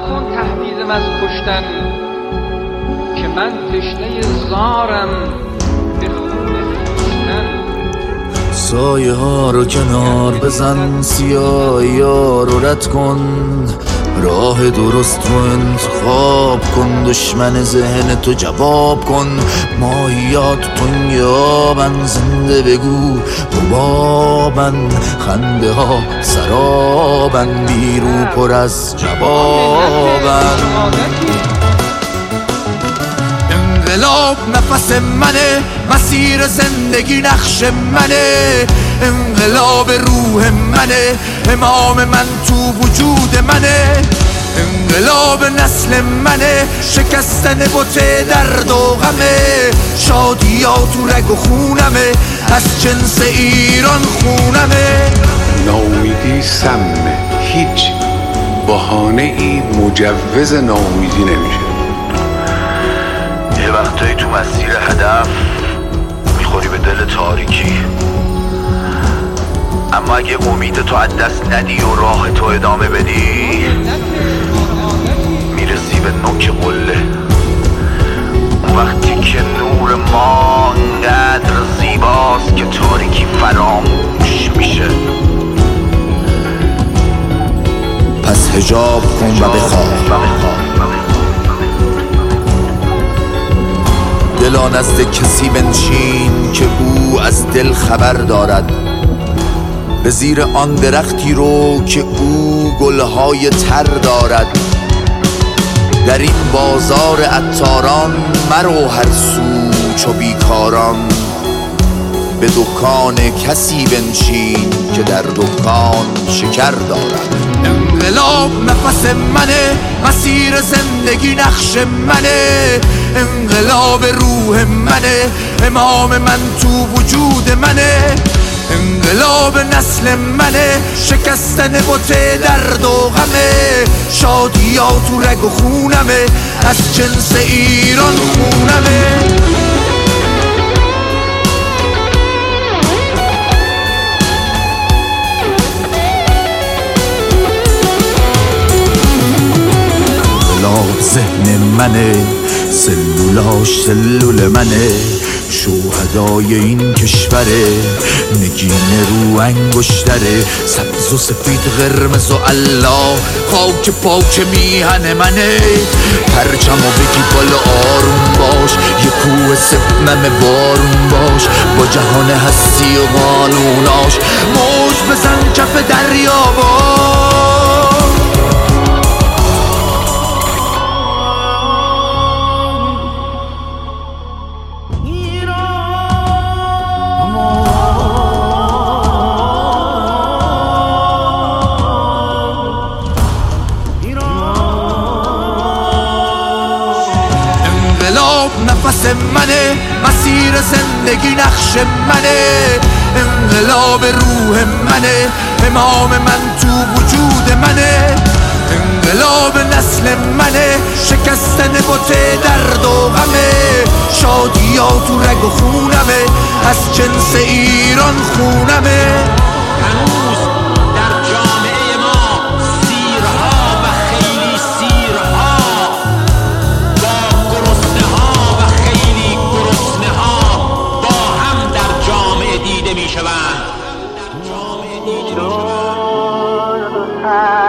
مکن تهدیدم از کشتن، که من تشنه زارم به خون خویشتن. سایه ها رو کنار بزن، سیاهی ها رو رد کن، راه درست رو انتخاب کن، دشمن ذهن تو جواب کن. ماهیات تنگابن، زنده بگو حبابن، خنده ها سرابن، بیرو پر از جوابن. انقلاب نفس منه، مسیر زندگی نقش منه، انقلاب روح منه، امام من تو وجود منه، انقلاب نسل منه، شکستن بت درد و غمه، شادی ها تو رگ و خونمه، از جنس ایران خونمه. ناامیدی سمه، هیچ بهانه ای مجوز ناامیدی نمیشه. یه وقتایی تو مسیر هدف میخوری به دل تاریکی، اما اگه امید تو از دست ندی و راه تو ادامه بدی، میرسی به نوک قله. وقتی که نور ما انقدر زیباست که تاریکی فراموش میشه. پس حجاب کن و بخواه، دلا نزد کسی بنشین که او از دل خبر دارد، به زیر آن درختی رو که او گلهای تر دارد. در این بازار عطاران مرو هر سو چو بیکاران، به دکان کسی بنشین که در دکان شکر دارد. انقلاب نفس منه، مسیر زندگی نقش منه، انقلاب روح منه، امام من تو وجود منه، انقلاب نسل منه، شکستن بت درد و غمه، شادی ها تو رگ و خونمه، از جنس ایران خونمه. ذهن منه، سلولاش سلول منه، شهدای این کشوره، نگین رو انگشتره، سبز و سفید قرمز و الله، خاک پاک میهن منه. پرچم و بگی بالا آروم باش، یه کوه سپمم بارون باش، با جهان هستی و قانوناش، موج بزن کف دریا باش. نفس منه، مسیر زندگی نقش منه، انقلاب روح منه، امام من تو وجود منه، انقلاب نسل منه، شکستن بت درد و غمه، شادی ها تو رگ و خونمه، از جنس ایران خونمه. هنوز در جامعه ما سیرها و خیلی سیرها با گرسنه ها و خیلی گرسنه ها با هم در جامعه دیده می شوند.